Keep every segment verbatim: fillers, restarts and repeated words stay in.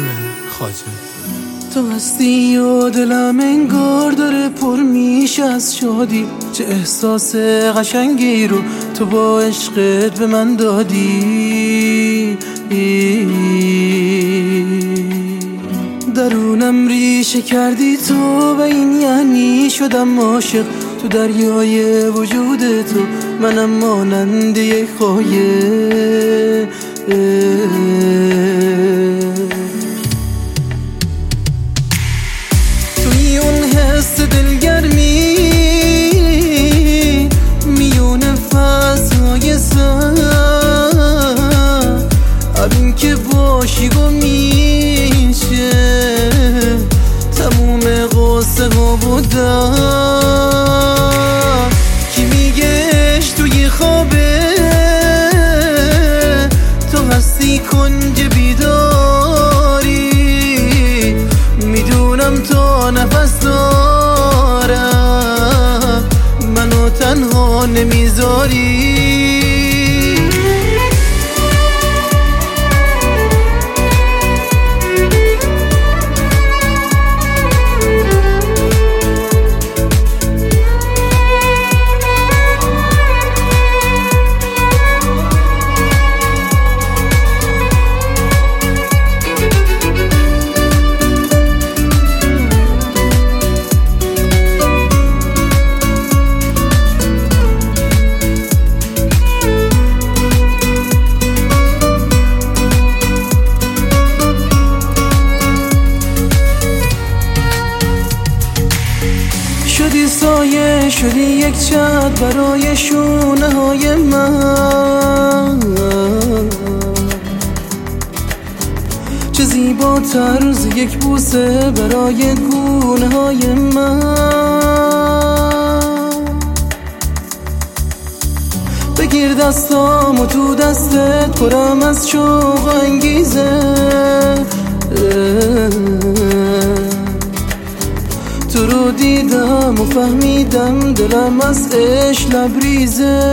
خواجه. تو هستی و دلم انگار داره پر میشه از شادی، چه احساس قشنگی رو تو با عشقت به من دادی. درونم ریشه کردی تو و این یعنی شدم عاشق، تو دریای وجود تو منم مانند یک خایه. توی اون حس دلگرمی میون فصلهای سر، همین که باشی گم میشه تموم قصه ها بودن. کی میگهش توی خوابه تو هستی کنج بیداری، میدونم تو نفس دارم منو تنها نمیذاری. شدی سایه، شدی یک چت برای شونه های من، چه زیباتر از یک بوسه برای گونه های من. بگیر دستامو تو دستت پرم از شوق انگیزه، تو رو دیدم و فهمیدم دلم از عشق لبریزه.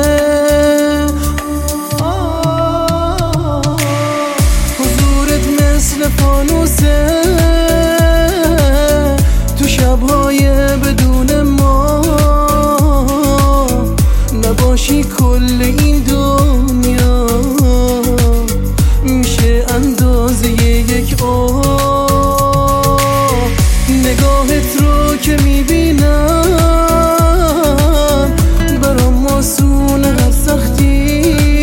حضورت مثل فانوسه تو شبهای بدون ما، نباشی کل این دنیا میشه اندازه یک آه. نگاهت رو که میبینم برام آسونه هر سختی،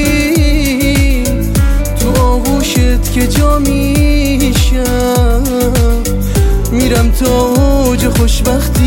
تو آغوشت که جا میشم میرم تا اوج خوشبختی.